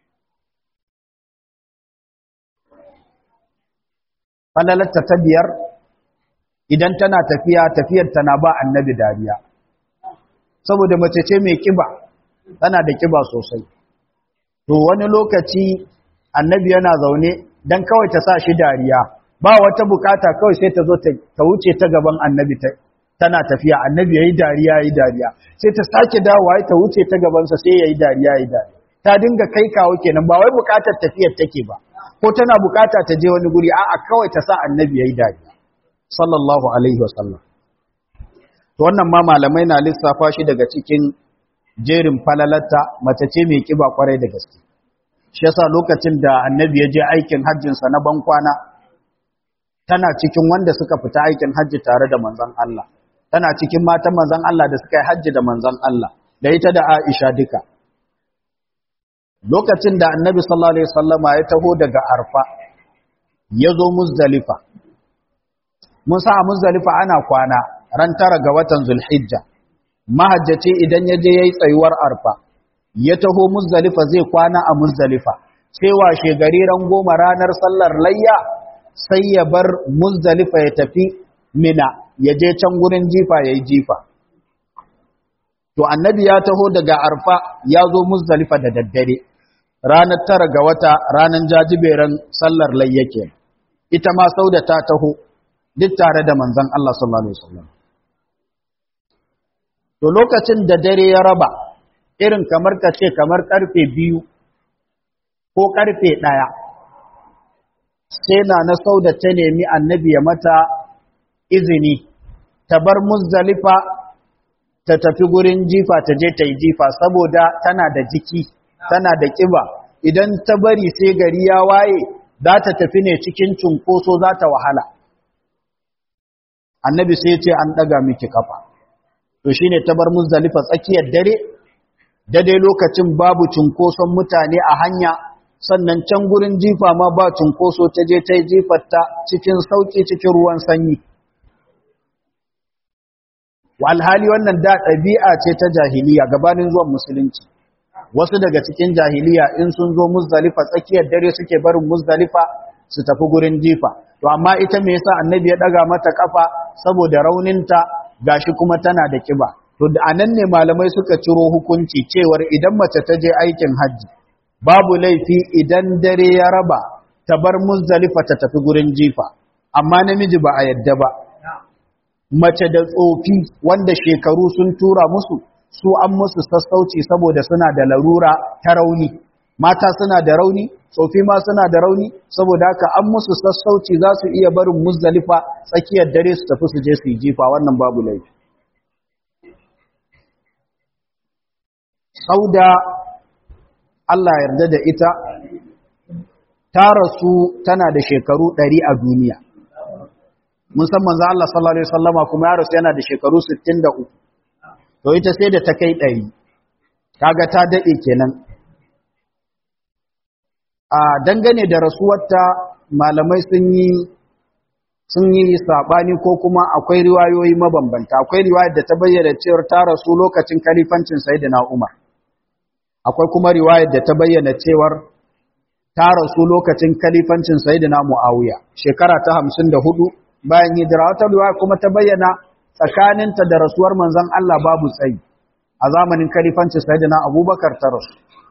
Falalarta ta 5, idan tana tafiya, tafiyar tana ba Annabi dariya, saboda mace ce mai kiba, tana da kiba sosai. To wani lokaci Annabi yana zaune dan kawai ta sa shi dariya, ba wata bukata, kawai sai ta zo ta wuce ta gaban Annabi tana tafiya, Annabi yayi dariya, sai ta sake dawowa ta wuce ta gabansa sai yayi dariya. Ta dinga kai kawo kenan, ba wai bukatar tafiyar take ba, ko tana bukata ta je wani guri, a'a kawai ta sa Annabi yayi dariya sallallahu alaihi wasallam. To wannan ma malamai na lissafa shi daga cikin jerin falalatta, mace ce mai kiba kwarai da gaske. Shi yasa lokacin da Annabi ya je aikin hajjin sa na bankwana, tana cikin wanda suka fita aikin hajji tare da manzon Allah, tana cikin matan manzon Allah da suka yi hajji da manzon Allah, da ita da Aisha duka. Lokacin da Annabi sallallahu alaihi wasallama ya taho daga Arfa, ya zo Muzdalifa. Mun sa a Muzdalifa ana kwana ran 9 ga watan Zulhijja. Mahajjaci idan ya je yayi tsayuwar Arfa, ya taho Muzdalifa zai kwana a Muzdalifa. Sai washe gari ran 10 ranar sallar layya, sai ya bar Muzdalifa ya tafi Mina ya je can gurin jifa yayi jifa. To annabi ya taho daga Arfa ya zo Muzdalifa da daddare ranar 9 ga wata ranar jajiberan sallar layyake. Ita ma Sauda ta taho duk tare da manzon Allah sallallahu alaihi wasallam. To lokacin da dare ya raba irin kamar kace kamar karfe 2 ko karfe 1 sai na Sauda ta nemi annabi ya mata izini ta bar Muzdalifa ta tafi gurin jifa ta je ta yi jifa saboda tana da jiki tana da kiba idan ta bari sai gari ya waye za ta tafi ne cikin cunkoso za ta wahala. Annabi sai ya ce an daga miki kafa. To shine ta bar Muzdalifa tsakiyar dare dai lokacin babu cunkoson mutane a hanya sannan can gurin jifa ma ba cunkoso ta je ta yi jifarta cikin sauki cikin ruwan sanyi. Walhali wannan da ɗabi'a ce ta jahiliya gabanin zuwan musulunci. Wasu daga cikin jahiliya in sun zo Muzdalifa tsakiyar dare suke barin Muzdalifa su tafi gurin jifa. To amma ita me yasa annabi ya daga mata kafa saboda rauninta gashi kuma tana da kiba. To da anan ne malamai suka ciro hukunci cewar idan mace ta je aikin hajji babu laifi idan dare ya raba ta bar Muzdalifa ta tafi gurin jifa. Amma namiji ba a yadda ba. Mace da tsofi wanda shekaru sun tura musu su an musu sassauci saboda suna da larura ta rauni. Mata suna da rauni, tsofi ma suna da rauni, saboda haka an musu sassauci za su iya barin Muzdalifa tsakiyar dare su tafi su je su yi jifa wannan babu laifi. Sauda Allah yarda da ita ta rasu tana da shekaru 100 a duniya. Mun san manzo Allah sallallahu alaihi wasallama kuma ya rasu yana da shekaru 63. To ita sai da ta kai 100. Kaga ta dade kenan. A dangane da rasuwarta malamai sun yi sabani ko kuma akwai riwayoyi mabambanta. Akwai riwayar da ta bayyana cewa ta rasu lokacin khalifancin Sayyidina Umar. Akwai kuma riwayar da ta bayyana cewa ta rasu lokacin khalifancin Sayyidina Muawiya shekara ta 54 bayan hijira. Wata riwaya kuma ta bayyana tsakaninta da rasuwar manzon Allah babu tsayi a zamanin khalifancin Sayyidina Abubakar ta rasu.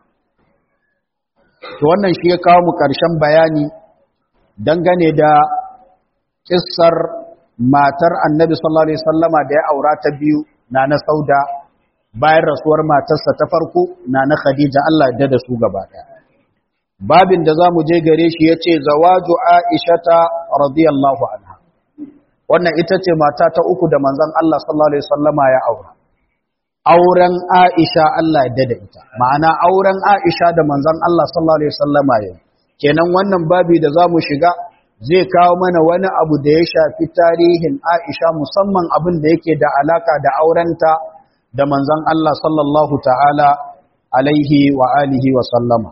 To wannan shi ya kawo mu ƙarshen bayani dangane da kissar matar Annabi sallallahu alaihi wasallama da ya aura ta biyu na Sauda bayan rasuwar matarsa ta farko na Khadija Allah ya da su gaba ɗaya. Babin da zamu je gare shi yace zawaju Aishata radiyallahu anha. Wannan ita ce mata ta uku da manzon Allah sallallahu alaihi wasallama ya aura. Auren Aisha Allah ya dada ita. Ma'ana auren Aisha da manzon Allah sallallahu alaihi wasallama yayi. Kenan wannan babi da zamu shiga zai kawo mana wani abu da ya shafi tarihin Aisha musamman abin da yake da alaka da aurenta da manzon Allah sallallahu ta'ala alaihi wa alihi wa sallama.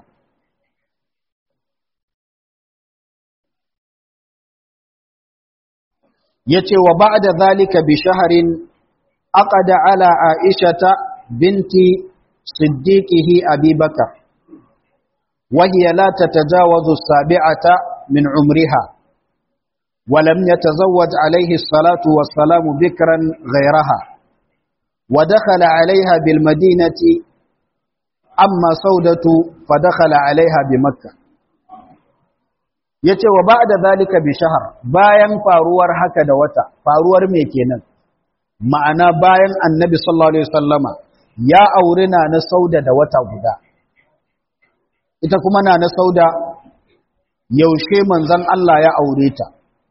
Yace wa ba'da zalika bi shahrin aqada ala Aishata binti siddiqihi Abi Bakr wa hiya la tatajawazu as-sabi'ata min umriha wa lam yatazawwaj alayhi as-salatu was-salamu bikran ghayraha wa dakhala alayha bil madinati amma Saudatu fa dakhala alayha bi Makkah. Yace wa ba'da zalika bi shahr bayan faruwar haka da wata faruwar me kenan ma'ana bayan Annabi sallallahu alaihi wasallama ya aure na Sauda da wata guda ita kuma na Sauda yaushe manzon Allah ya aure ta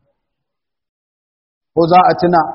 ko za a tuna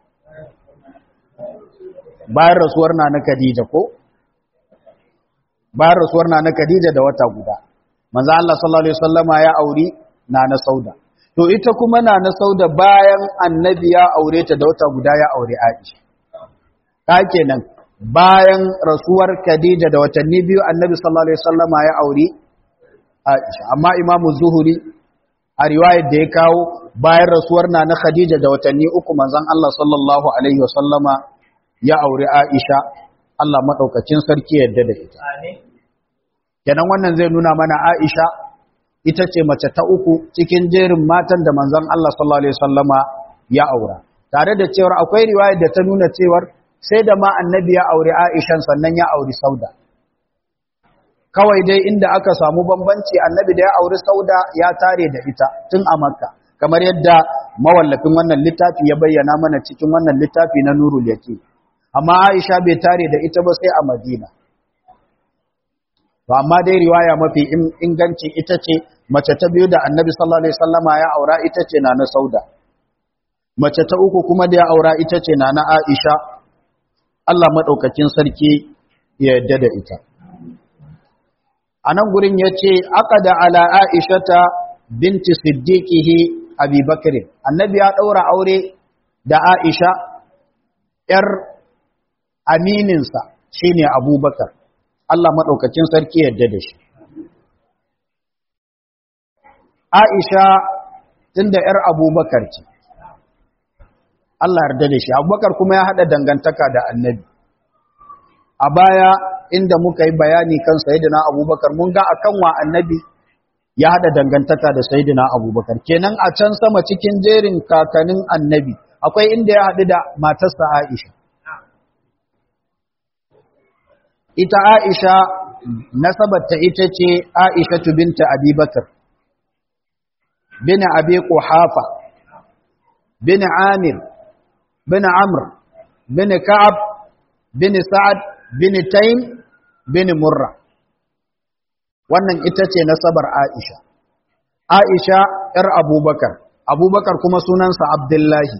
bayan rasuwar na Khadija ko bayan rasuwar na Khadija da wata guda manzon Allah sallallahu alaihi wasallama ya aure na Sauda. To ita kuma na Sauda bayan Annabi ya aure ta da wata guda ya aure Aisha. Ta kenan bayan rasuwar Khadija da watanni biyu Annabi sallallahu alaihi wasallama ya aure Aisha. Amma Imam Zuhri a riwayar da ya kawo bayan rasuwar na Khadija da watanni uku manzon Allah sallallahu alaihi wasallama ya aure Aisha. Allah madaukakin sarki yadda da ita. Amin. Kenan wannan zai nuna mana Aisha ita ce mace ta uku cikin jerin matan da manzon Allah sallallahu alaihi wasallama ya aura tare da cewar akwai riwaya da ta nuna cewar sai da ma annabi ya aure Aisha sannan ya auri Sauda kawai dai inda aka samu bambanci annabi da ya auri Sauda ya tare da ita tun a Makka kamar yadda mawallafin wannan littafi ya bayyana mana cikin wannan littafi na Nurul Yaqin amma Aisha bai tare da ita ba sai a Madina to amma dai riwaya mafi inganci ita ce mace ta biyu da annabi sallallahu alaihi wasallama ya aura ita ce na Sauda mace ta uku kuma da ya aura ita ce na Aisha Allah madaukakin sarki ya yarda da ita anan gurin yace aqada ala aishata binti siddiqihi abi bakr annabi ya daura aure da Aisha yar amininsa shine Abubakar Allah madaukakin sarki ya yarda da shi Aisha tunda yar Abubakar ce Allah yarda da shi Abubakar kuma ya hada dangantaka da Annabi a baya inda muka yi bayani kan Sayyidina Abubakar mun ga akan wa Annabi ya hada dangantaka da Sayyidina Abubakar kenan a can sama cikin jerin kakanin Annabi akwai inda ya hadu da matarsa Aisha ita Aisha nasabarta ita ce Aisha binta Abi Bakr bin Abi Quhafa bin Amir bin Amr bin Ka'ab bin Sa'ad bin Taym bin Murra wannan ita ce nasabar Aisha Aisha yar Abubakar Abubakar kuma sunansa Abdullahi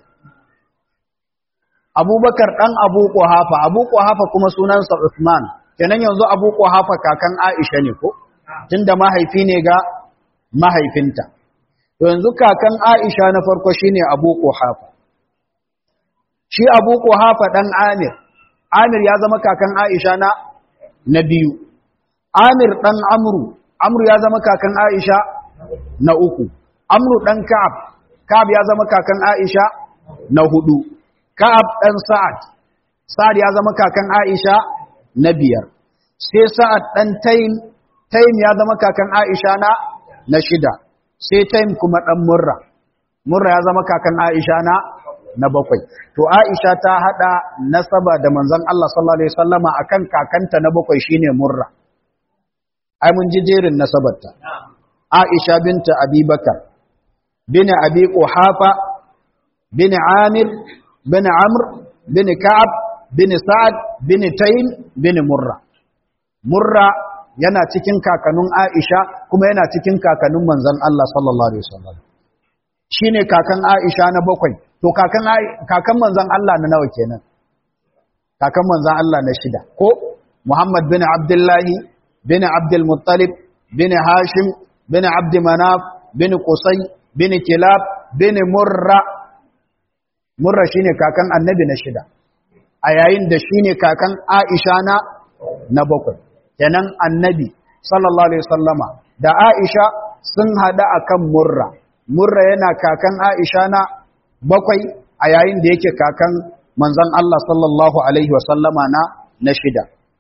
Abubakar dan Abu Quhafa Abu Quhafa kuma sunansa Uthman kenan yanzu Abu Quhafa kakan Aisha ne ko tunda mahaifi ne ga mahaifinta to yanzu kakan Aisha na farko shine Abu Quhafa shi Abu Quhafa dan Amir Amir ya zama kakan Aisha na biyu Amir dan Amru ya zama kakan Aisha na uku Amru dan Ka'ab ya zama kakan Aisha na hudu Ka'ab dan Sa'ad ya zama kakan Aisha na biyar sai Sa'ad dan Taym ya zama kakan Aisha na shida sai Taym kuma dan Murra ya zama kakan Aisha na bakwai to Aisha ta hada nasaba da manzon Allah sallallahu alaihi wasallama akan kakanta na bakwai shine Murra ai mun ji jerin nasabarta Aisha binta Abi Bakar bin Abi Quhafa bin Amir bin Amr bin Ka'ab bin Sa'ad bin Taym bin Murra Murra yana cikin kakanun Aisha kuma yana cikin kakanun manzon Allah sallallahu alaihi wasallam shine kakan Aisha na bakwai to kakan manzon Allah na nawa kenan kakan manzon Allah na shida ko Muhammad bin Abdullahi bin Abdul Muttalib bin Hashim bin Abd Manaf bin Qusay bin Kilab bin Murra shine kakan Annabi na shida a yayin da shine kakan Aisha na bakwai kenan Annabi sallallahu alaihi wasallama da Aisha sun hada akan Murra yana kakan Aisha na bakwai a yayin da yake kakan manzon Allah sallallahu alaihi wasallama na shida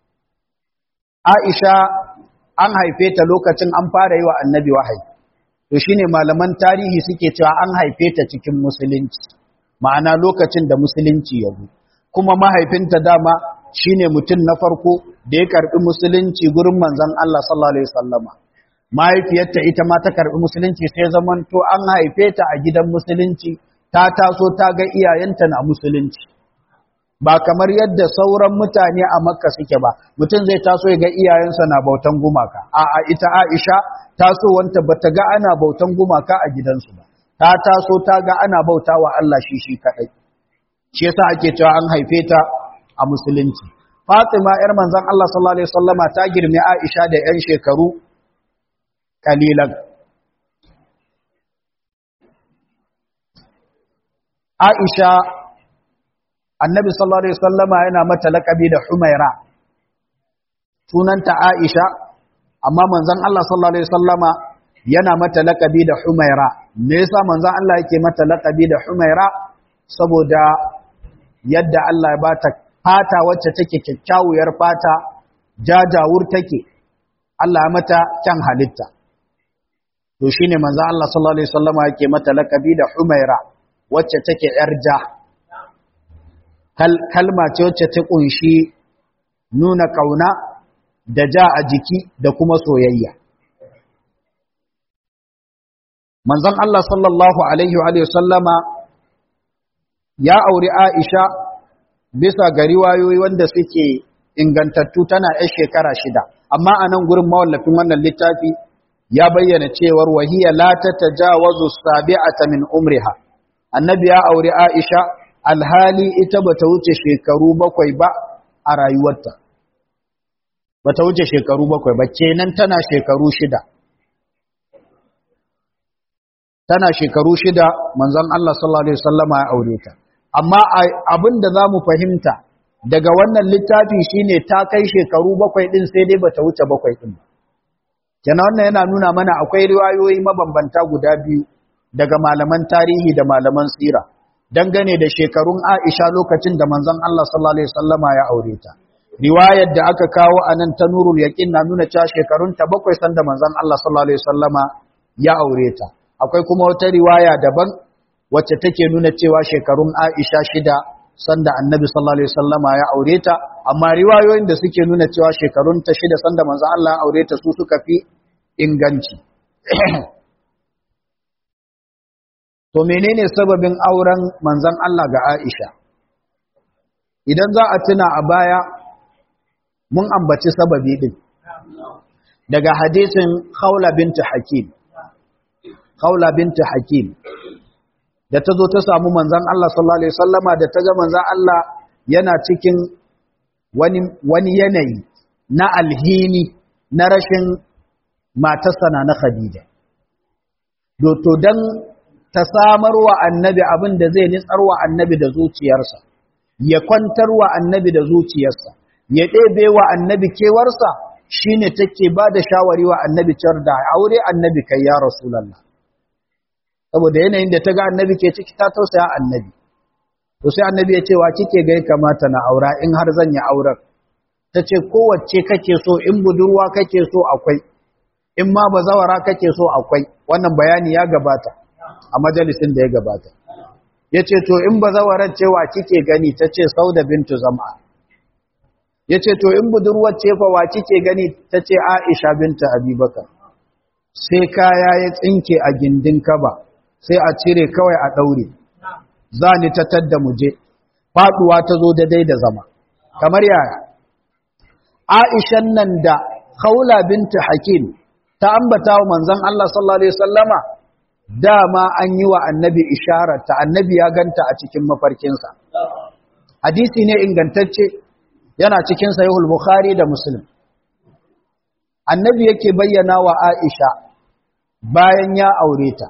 Aisha an haife ta lokacin an fara yi wa Annabi wahayi to shine malaman tarihi suke cewa an haife ta cikin musulunci ma'ana lokacin da musulunci ya zo kuma mahaifinta dama shine mutum na farko da ya karbi musulunci gurin manzon Allah sallallahu alaihi wasallama mahaifiyarta ita ma ta karbi musulunci sai zamanto an haife ta a gidan musulunci ta taso ta ga iyayenta na musulunci ba kamar yadda sauran mutane a Makka suke ba mutum zai taso ya ga iyayensa na bautan gumaka a'a ita Aisha tasowanta bata ga ana bautan gumaka a gidansu ba ta taso ta ga ana bautawa Allah shi kadai shi yasa ake cewa an haife ta a musulunci Fatima yar manzon Allah sallallahu alaihi wasallama ta girme Aisha da 'yan shekaru kalilan Aisha Annabi sallallahu alaihi wasallama yana mata laqabi da Humaira sunanta Aisha amma manzon Allah sallallahu alaihi wasallama yana mata laqabi da Humaira me yasa manzon Allah yake mata laqabi da Humaira saboda yadda Allah ya bata fata wacce take kyakkyawar fata jajawur take Allah ya mata kyan halitta to shine manzo Allah sallallahu alaihi wasallama yake mata lakabi da Humaira wacce take yar ja kalma ce wacce ta kunshi nuna kauna da ja a jiki da kuma soyayya. Manzon Allah sallallahu alaihi wa sallama ya auri Aisha bisa ga riwayoyi wanda suke ingantattu tana yar shekara 6, amma a nan gurin mawallafin wannan littafi ya bayyana cewar wahiya la tatajawazu sabi'ata min umriha. Annabi ya auri Aisha alhali ita bata wuce shekaru 7 ba a rayuwarta. Bata wuce shekaru 7 ba, kenan tana shekaru 6. Tana shekaru 6 manzon Allah sallallahu alaihi wasallama ya aure ta. Amma abinda zamu fahimta daga wannan littafi shine ta kai shekaru 7 din sai dai bata wuce 7 din ba. Kenan wannan yana nuna mana akwai riwayoyi mabambanta guda biyu daga malaman tarihi da malaman sira dangane da shekarun Aisha lokacin da manzon Allah sallallahu alaihi wasallama ya aure ta. Riwayar da aka kawo anan ta Nurul Yaqin na nuna cewa shekarun ta 7 sanda manzon Allah sallallahu alaihi wasallama ya aure ta. Akwai kuma wata riwaya daban wacce take nuna cewa shekarun Aisha 6 sanda Annabi sallallahu alaihi wasallama ya aure ta, amma riwayoyin da suke nuna cewa shekarun ta 6 sanda manzon Allah ya aure ta su suka fi inganci. To menene sababin auren manzon Allah ga Aisha? Idan za a tuna a baya mun ambaci sababi din daga hadisin Khawla binti Hakim. Khawla binti Hakim da ta zo ta samu manzon Allah sallallahu alaihi wasallama da ta ga manzon Allah yana cikin wani yanayi na alhini na rashin matarsa na Khadija. To dan ta samarwa annabi abin da zai nitsarwa annabi da zuciyarsa, ya kwantarwa annabi da zuciyarsa, ya ɗebewa annabi kewarsa, shine take ba da shawari wa annabi cewa da aure annabi kai ya Rasulullah. Saboda yanayin da ta ga annabi ke ciki ta tausaya annabi. To sai annabi ya ce wa kike ga kamata na aura in har zan yi auren. Ta ce kowace kake so, in budurwa kake so akwai, in ma bazawara kake so akwai. Wannan bayani ya gabata a majalisin da ya gabata. Ya ce to in bazawarar cewa kike gani, ta ce Sauda bintu Zam'a. Ya ce to in budurwar ce fa wa kike gani, ta ce Aisha bintu Abubakar. Sai kaya ya tsinke a gindin kaba, sai a cire kawai a ɗaure. Za ni ta tadda muje, faɗuwa ta zo daidai da zama. Kamar yaya? Aishan nan da Khawla bintu Hakim ta ambata wa manzon Allah sallallahu alaihi wasallama, dama an yi wa annabi isharar ta, annabi ya ganta a cikin mafarkinsa. Hadisi ne ingantacce, yana cikin sahihul Bukhari da Muslim. Annabi yake bayyana wa Aisha bayan ya aure ta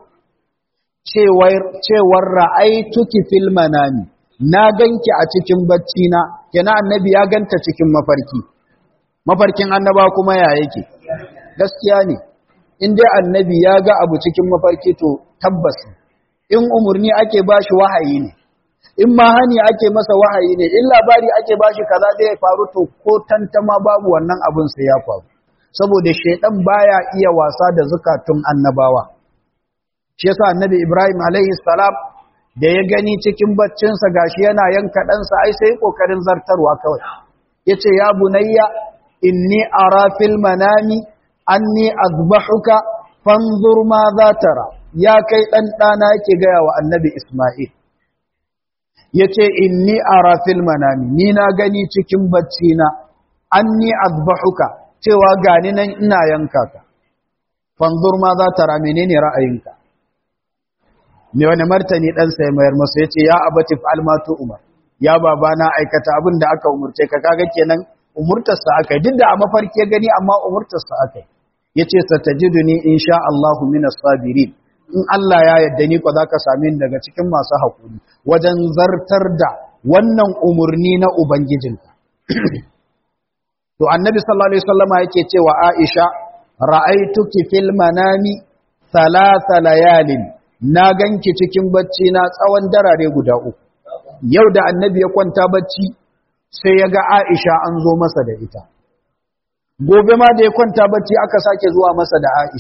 cewar ra'aituki fil manami, na ganki a cikin bacci na. Kenan annabi ya ganta cikin mafarkin annaba kuma ya yake gaskiya ne. In dai annabi ya ga abu cikin mafarki to tabbas, in umurni ake bashi wahayi ne, in ma hani ake masa wahayi ne, in labari ake bashi kaza zai faru to ko tantama babu wannan abin sai ya faru, saboda shaidan baya iya wasa da zakatun annabawa. Shi yasa annabi Ibrahim alaihi salam da ya gani cikin baccinsa gashi yana yanka ɗansa, ai sai kokarin zartarwa kawai. Yace ya bunayya inni ara fil manami anni azbahuka fanzur ma za tara. Ya kai dan dana yake gaya wa annabi Isma'il. Yace inni ara fil manami, ni na gani cikin bacci na, anni azbahuka, cewa gani nan ina yanka ka. Fanzur ma za tara, menene ra'ayinka? Me wani martani dan sai mayar masa, yace ya abati fa'al ma tu umar. Ya babana aikata abin da aka umurce ka. Kaga kenan umurtarsa akai, duk da a mafarki ya gani amma umurtarsa akai. Yace satajiduni insha Allahu minas sabirin. In Allah ya yarda ni ko zaka same ni daga cikin masu hakuri wajen zartar da wannan umurni na ubangijinka. To annabi sallallahu alaihi wasallama yake cewa Aisha, ra'aituki fil manami thalatha layalin, na ganki cikin bacci na tsawon darare guda 3. Yau da annabi ya kwanta bacci sai ya ga Aisha an zo masa da ita. Gobe ma da ya kwanta bacci aka sake zuwa masa da Aisha.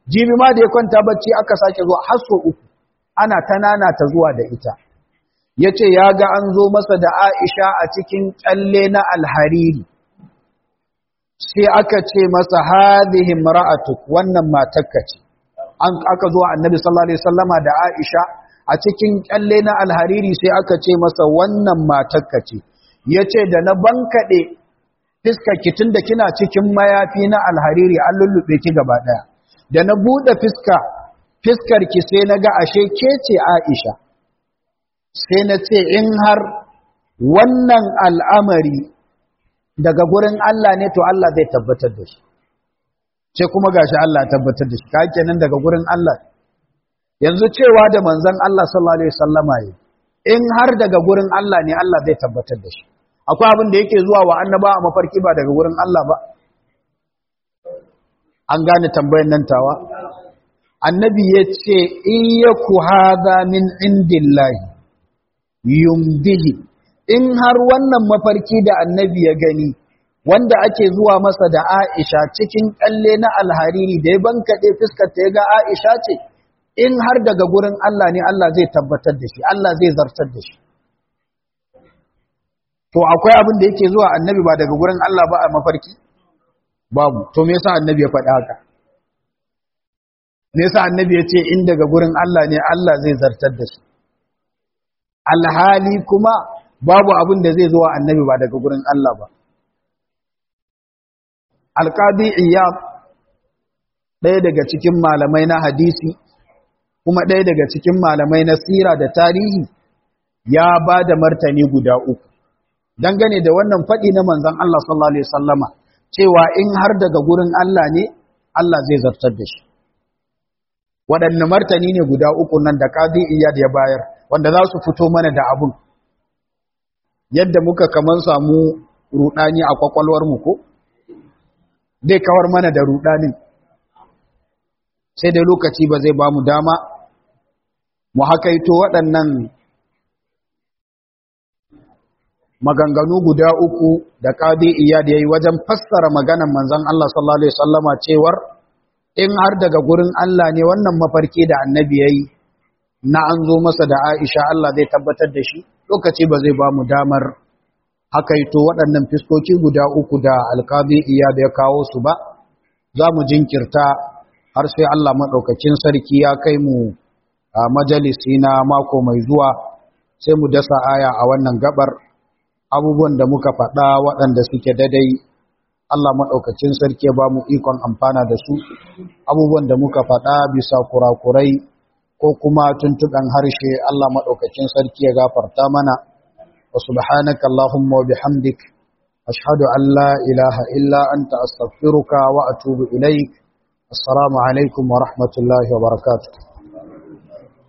jibi ma da ya kwanta bacci aka sake zuwa har so uku ana tanana ta zuwa da ita yace ya ga an zo masa da Aisha a cikin kyalle na alhariri sai aka ce masa hadhihi imra'atuk wannan matarka ce aka zo annabi sallallahu alaihi wasallama da Aisha a cikin kyalle na alhariri sai aka ce masa wannan matarka ce yace da na bankade fiskar ki tunda kina cikin mayafi na alhariri an lullube ki gaba daya da na bude fiskar ki sai naga ashe ke ce Aisha sai na ce in har wannan al'amari daga gurin Allah ne to Allah zai tabbatar da shi sai kuma gashi Allah tabbatar da shi ka kenan daga gurin Allah yanzu cewa da manzon Allah sallallahu alaihi wasallama yi in har daga gurin Allah ne Allah zai tabbatar da shi akwai abin da yake zuwa wa annaba a mafarki ba daga gurin Allah ba an gane tambayar nan tawa annabi yace iyyaku hadha min indillahi yumdihi in har wannan mafarki da annabi ya gani wanda ake zuwa masa da Aisha cikin kalle na alhariri da ya bankaɗe fuskar ta ga Aisha ce in har daga gurin Allah ne Allah zai tabbatar da shi Allah zai zartar da shi to akwai abin da yake zuwa annabi ba daga gurin Allah ba a mafarki babu to me yasa annabi ya faɗa haka me yasa annabi ya ce in daga gurin Allah ne Allah zai zartar da shi alhali kuma babu abin da zai zuwa annabi ba daga gurin Allah ba alqadi iyad ɗaya daga cikin malamai na hadisi kuma ɗaya daga cikin malamai na sira da tarihi ya ba da martani guda uku dangane da wannan faɗi na manzon Allah sallallahu alaihi wasallama cewa in har daga gurin Allah ne Allah zai zartar da shi waɗanne martani ne guda uku nan da qadi iyad ya bayar wanda za su fito mana da abun yadda muka kaman samu rudani a kwakwalwar mu ko zai kawar mana da rudanin sai dai lokaci ba zai ba mu dama mu hakaito waɗannan maganganu guda uku da qadi iyad yayi wajen fassara maganar manzon Allah sallallahu alaihi wasallama cewar in har daga gurin Allah ne wannan mafarki da annabi yayi na an zo masa da Aisha Allah zai tabbatar da shi lokaci ba zai ba mu damar hakaito waɗannan fiskoki guda uku da alqadi iyad ya kawo su ba za mu jinkirta har sai Allah madaukakin sarki ya kai mu a majalisi na mako mai zuwa sai mu dasa aya a wannan gabar abubuwan da muka faɗa waɗanda suke daidai Allah maɗaukacin sarki ya ba mu ikon amfana da su abubuwan da muka faɗa bisa kurakurai ko kuma tuntuɓen harshe Allah maɗaukacin sarki ya gafarta mana wa subhanaka Allahumma wa bihamdik ashhadu an la ilaha illa anta astaghfiruka wa atubu ilaik assalamu alaikum wa rahmatullahi wa barakatuh